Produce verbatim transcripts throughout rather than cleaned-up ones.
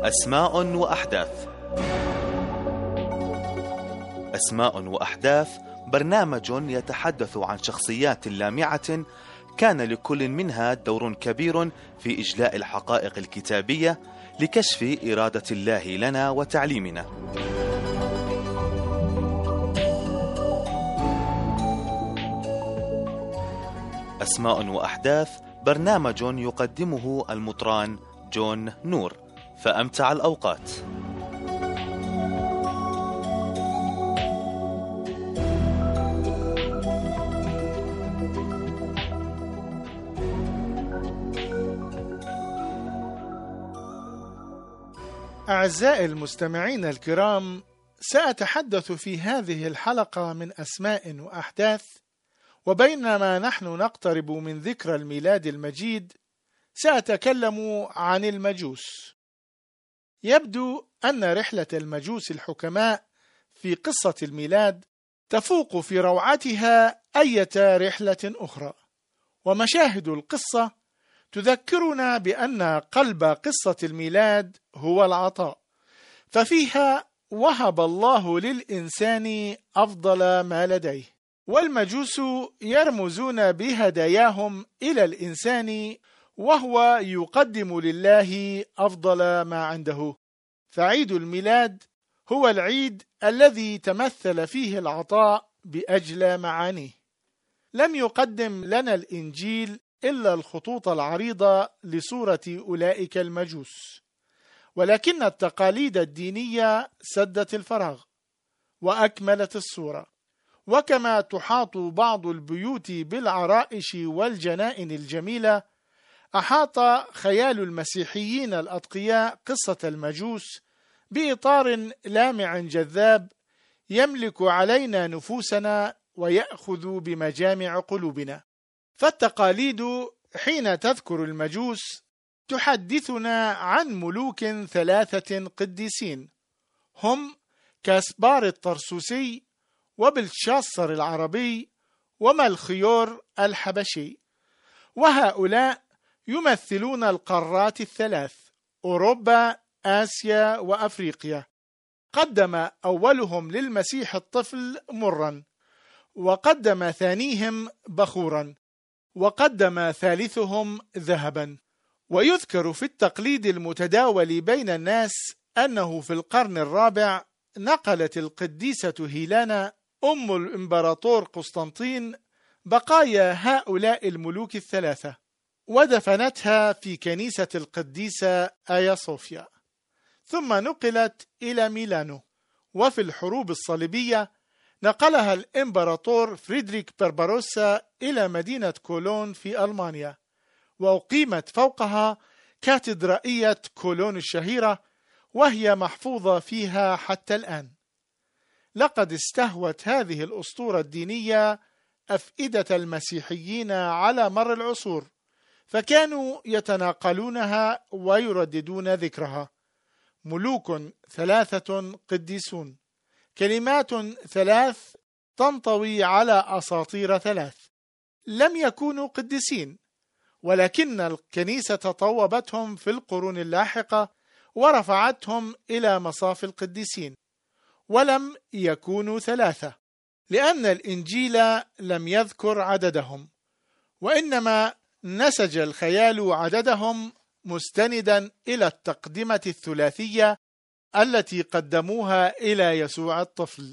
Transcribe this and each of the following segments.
أسماء وأحداث. أسماء وأحداث برنامج يتحدث عن شخصيات لامعة كان لكل منها دور كبير في إجلاء الحقائق الكتابية لكشف إرادة الله لنا وتعليمنا. أسماء وأحداث برنامج يقدمه المطران جون نور، فأمتع الأوقات. أعزائي المستمعين الكرام، سأتحدث في هذه الحلقة من أسماء وأحداث. وبينما نحن نقترب من ذكرى الميلاد المجيد، سأتكلم عن المجوس. يبدو أن رحلة المجوس الحكماء في قصة الميلاد تفوق في روعتها أية رحلة أخرى، ومشاهد القصة تذكرنا بأن قلب قصة الميلاد هو العطاء، ففيها وهب الله للإنسان أفضل ما لديه، والمجوس يرمزون بهداياهم إلى الإنسان، وهو يقدم لله أفضل ما عنده. فعيد الميلاد هو العيد الذي تمثل فيه العطاء بأجل معانيه. لم يقدم لنا الإنجيل إلا الخطوط العريضة لصورة أولئك المجوس، ولكن التقاليد الدينية سدت الفراغ وأكملت الصورة. وكما تحاط بعض البيوت بالعرائش والجنائن الجميلة، أحاط خيال المسيحيين الأتقياء قصة المجوس بإطار لامع جذاب يملك علينا نفوسنا ويأخذ بمجامع قلوبنا. فالتقاليد حين تذكر المجوس تحدثنا عن ملوك ثلاثة قديسين، هم كاسبار الطرسوسي، وبلشاصر العربي، وملخيور الحبشي. وهؤلاء يمثلون القارات الثلاث: أوروبا، آسيا، وأفريقيا. قدم أولهم للمسيح الطفل مرا، وقدم ثانيهم بخورا، وقدم ثالثهم ذهبا. ويذكر في التقليد المتداول بين الناس أنه في القرن الرابع نقلت القديسة هيلانا أم الإمبراطور قسطنطين بقايا هؤلاء الملوك الثلاثة، ودفنتها في كنيسة القديسة آيا صوفيا، ثم نقلت إلى ميلانو. وفي الحروب الصليبية نقلها الإمبراطور فريدريك بربروسا إلى مدينة كولون في ألمانيا، وأقيمت فوقها كاتدرائية كولون الشهيرة، وهي محفوظة فيها حتى الآن. لقد استهوت هذه الأسطورة الدينية أفئدة المسيحيين على مر العصور، فكانوا يتناقلونها ويرددون ذكرها. ملوك ثلاثة قديسون، كلمات ثلاث تنطوي على أساطير ثلاث. لم يكونوا قديسين، ولكن الكنيسة طوبتهم في القرون اللاحقة ورفعتهم إلى مصاف القديسين. ولم يكونوا ثلاثة، لأن الإنجيل لم يذكر عددهم، وإنما نسج الخيال عددهم مستندا إلى التقدمة الثلاثية التي قدموها إلى يسوع الطفل،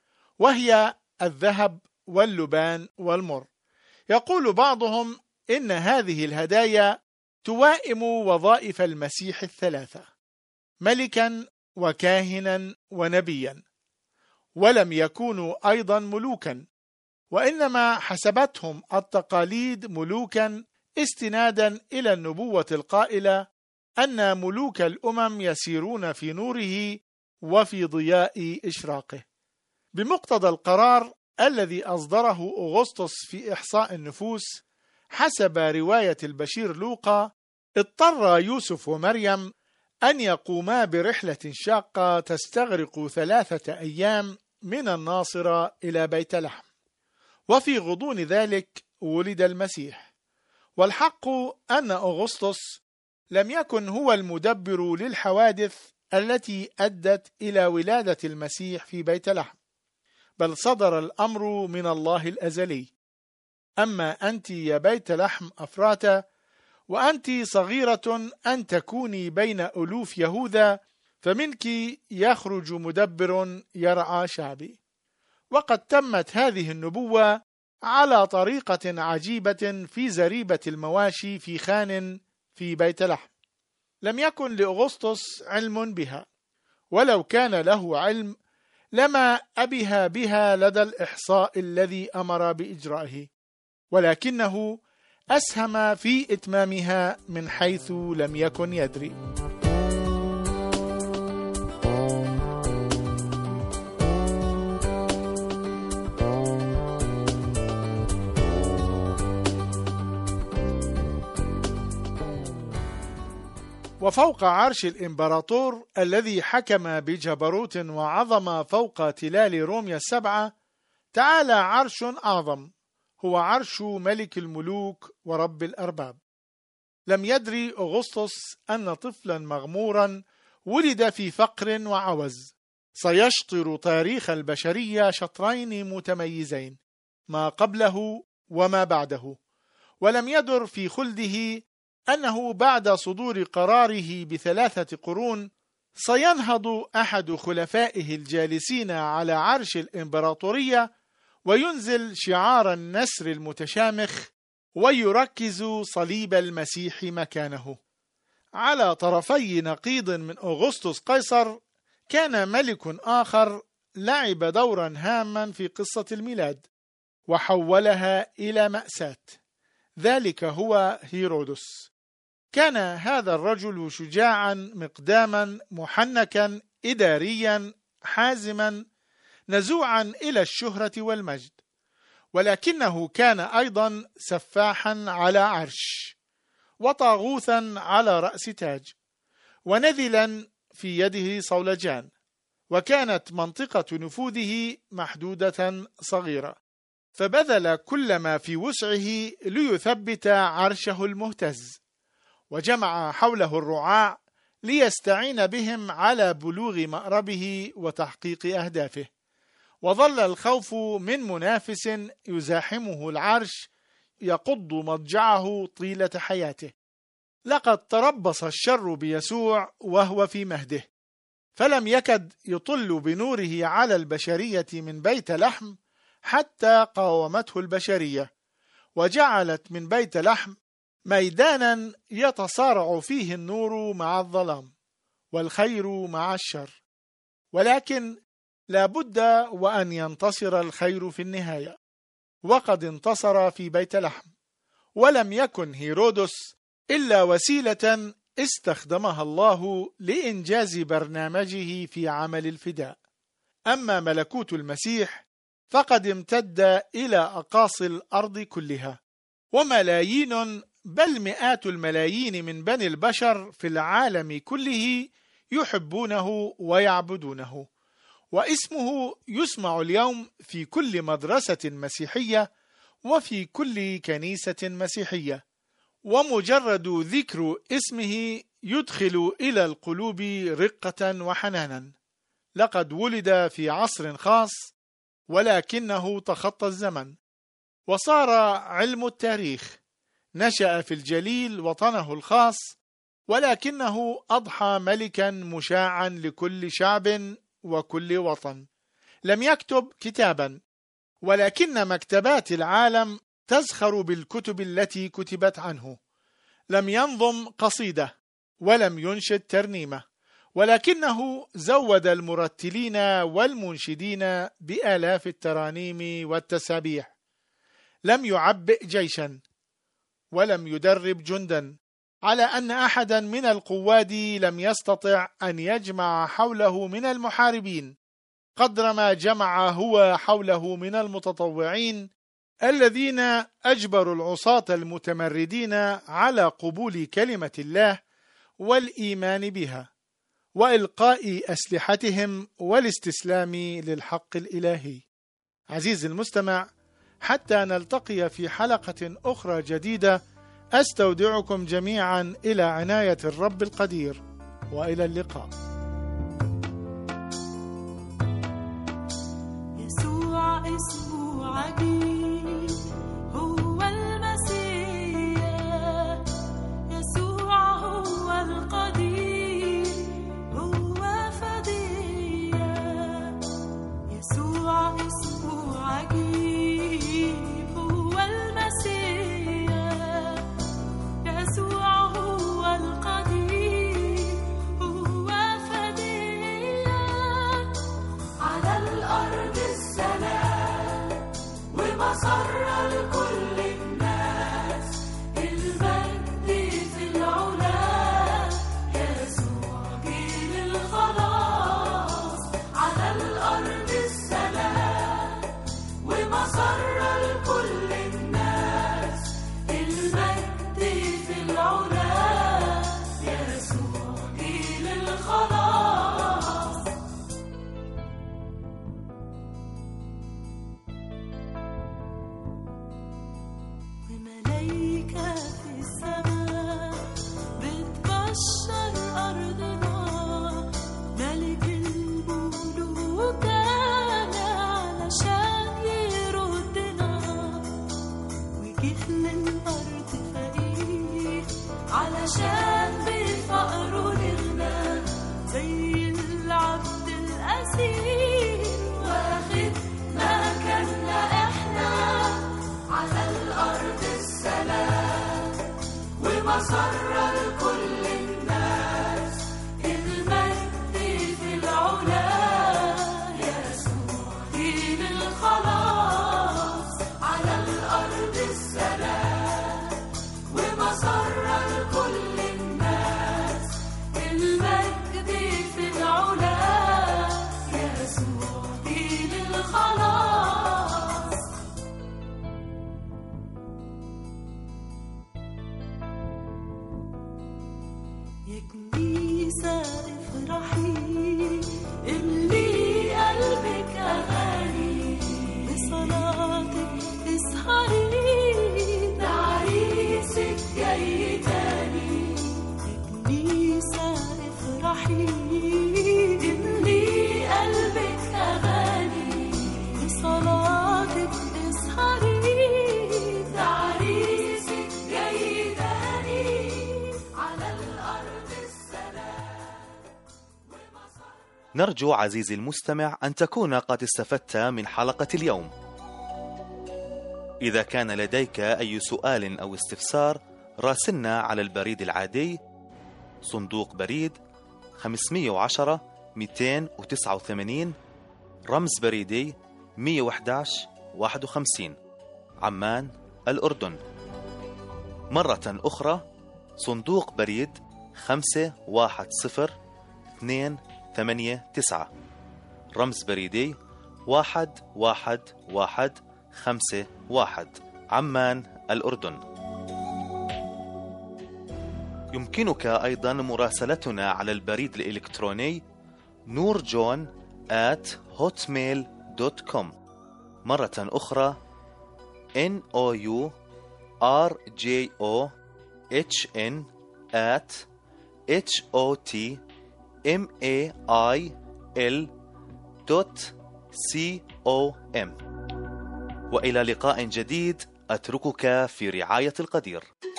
وهي الذهب واللبان والمر. يقول بعضهم إن هذه الهدايا توائم وظائف المسيح الثلاثة: ملكا وكاهنا ونبيا. ولم يكونوا أيضا ملوكا، وإنما حسبتهم التقاليد ملوكا استنادا إلى النبوة القائلة أن ملوك الأمم يسيرون في نوره وفي ضياء إشراقه. بمقتضى القرار الذي أصدره أغسطس في إحصاء النفوس حسب رواية البشير لوقا، اضطر يوسف ومريم أن يقوما برحلة شاقة تستغرق ثلاثة أيام من الناصرة إلى بيت لحم، وفي غضون ذلك ولد المسيح. والحق أن أغسطس لم يكن هو المدبر للحوادث التي أدت إلى ولادة المسيح في بيت لحم، بل صدر الأمر من الله الأزلي. أما أنت يا بيت لحم أفراتا، وأنت صغيرة أن تكوني بين ألوف يهوذا، فمنك يخرج مدبر يرعى شعبي. وقد تمت هذه النبوة على طريقة عجيبة في زريبة المواشي في خان في بيت لحم. لم يكن لأغسطس علم بها، ولو كان له علم لما أبها بها لدى الإحصاء الذي أمر بإجرائه، ولكنه أسهم في إتمامها من حيث لم يكن يدري. وفوق عرش الإمبراطور الذي حكم بجبروت وعظم فوق تلال روميا السبعة، تعالى عرش أعظم، هو عرش ملك الملوك ورب الأرباب. لم يدري أغسطس أن طفلا مغمورا ولد في فقر وعوز سيشطر تاريخ البشرية شطرين متميزين، ما قبله وما بعده. ولم يدر في خلده أنه بعد صدور قراره بثلاثة قرون سينهض أحد خلفائه الجالسين على عرش الإمبراطورية وينزل شعار النسر المتشامخ ويركز صليب المسيح مكانه. على طرفي نقيض من أغسطس قيصر كان ملك آخر لعب دورا هاما في قصة الميلاد وحولها إلى مأساة، ذلك هو هيرودس. كان هذا الرجل شجاعا مقداما محنكا إداريا حازما نزوعا إلى الشهرة والمجد، ولكنه كان أيضا سفاحا على عرش، وطاغوثا على رأس تاج، ونذلا في يده صولجان، وكانت منطقة نفوذه محدودة صغيرة، فبذل كل ما في وسعه ليثبت عرشه المهتز، وجمع حوله الرعاع ليستعين بهم على بلوغ مأربه وتحقيق أهدافه. وظل الخوف من منافس يزاحمه العرش يقض مضجعه طيلة حياته. لقد تربص الشر بيسوع وهو في مهده، فلم يكد يطل بنوره على البشرية من بيت لحم حتى قاومته البشرية، وجعلت من بيت لحم ميدانا يتصارع فيه النور مع الظلام والخير مع الشر. ولكن لا بد وأن ينتصر الخير في النهاية، وقد انتصر في بيت لحم. ولم يكن هيرودس إلا وسيلة استخدمها الله لإنجاز برنامجه في عمل الفداء. أما ملكوت المسيح فقد امتد إلى أقاصي الأرض كلها، وملايين بل مئات الملايين من بني البشر في العالم كله يحبونه ويعبدونه، واسمه يسمع اليوم في كل مدرسة مسيحية وفي كل كنيسة مسيحية، ومجرد ذكر اسمه يدخل إلى القلوب رقة وحنانا. لقد ولد في عصر خاص، ولكنه تخطى الزمن وصار علم التاريخ. نشأ في الجليل وطنه الخاص، ولكنه أضحى ملكا مشاعا لكل شعب وكل وطن. لم يكتب كتابا، ولكن مكتبات العالم تزخر بالكتب التي كتبت عنه. لم ينظم قصيدة ولم ينشد ترنيمة، ولكنه زود المرتلين والمنشدين بآلاف الترانيم والتسابيح. لم يعبئ جيشا ولم يدرب جندا، على أن أحدا من القواد لم يستطع أن يجمع حوله من المحاربين قدر ما جمع هو حوله من المتطوعين الذين أجبروا العصاة المتمردين على قبول كلمة الله والإيمان بها وإلقاء أسلحتهم والاستسلام للحق الإلهي. عزيزي المستمع، حتى نلتقي في حلقة أخرى جديدة أستودعكم جميعا إلى عناية الرب القدير، وإلى اللقاء. يسوع اسمه عجيب، هو المسيح، يسوع هو القدير، هو فدية. يسوع اسمه عجيب، هو المسيح، يسوع هو القدير، هو فدية. على الأرض السلام ومسر لكل الناس، المجد في العلا، يسوع جيل الخلاص. على الأرض السلام ومسر لكل الناس، المجد في العلا، يسوع جيل الخلاص. وملايكة في السماء بتبشر أرضنا، ملك الملوك جانا علشان يردنا، وجه للأرض فقير علشان بفقره نغنى، زي العبد الأسير واخد مكاننا احنا. على الأرض السلام ومسر لكل الناس، المجد في العلا، يسوع جيل الخلاص. على الأرض السلام ومسر لكل الناس، المجد في العلا، يسوع جيل الخلاص. يا كنيسة افرحي، املي قلبك أغاني، بصلاتك اسهري، ده عريسك جاي تاني. يا كنيسة افرحي، املي قلبك أغاني، بصلاتك اسهري، ده عريسك جاي تاني. على الأرض السلام ومسر. نرجو عزيزي المستمع أن تكون قد استفدت من حلقة اليوم. إذا كان لديك أي سؤال أو استفسار، راسلنا على البريد العادي صندوق بريد خمسمئة وعشرة مئتين وتسعة وثمانين، رمز بريدي مئة وأحد عشر واحد وخمسين، عمان الأردن. مرة أخرى صندوق بريد خمسة واحد صفر اثنين ثمانية تسعة، رمز بريدي واحد واحد واحد خمسة واحد، عمان الأردن. يمكنك أيضا مراسلتنا على البريد الإلكتروني نورجون آت هوتميل دوت كوم. مرة أخرى N O U R J O H N آت H O T M A I L دوت C O M. وإلى لقاء جديد، أتركك في رعاية القدير.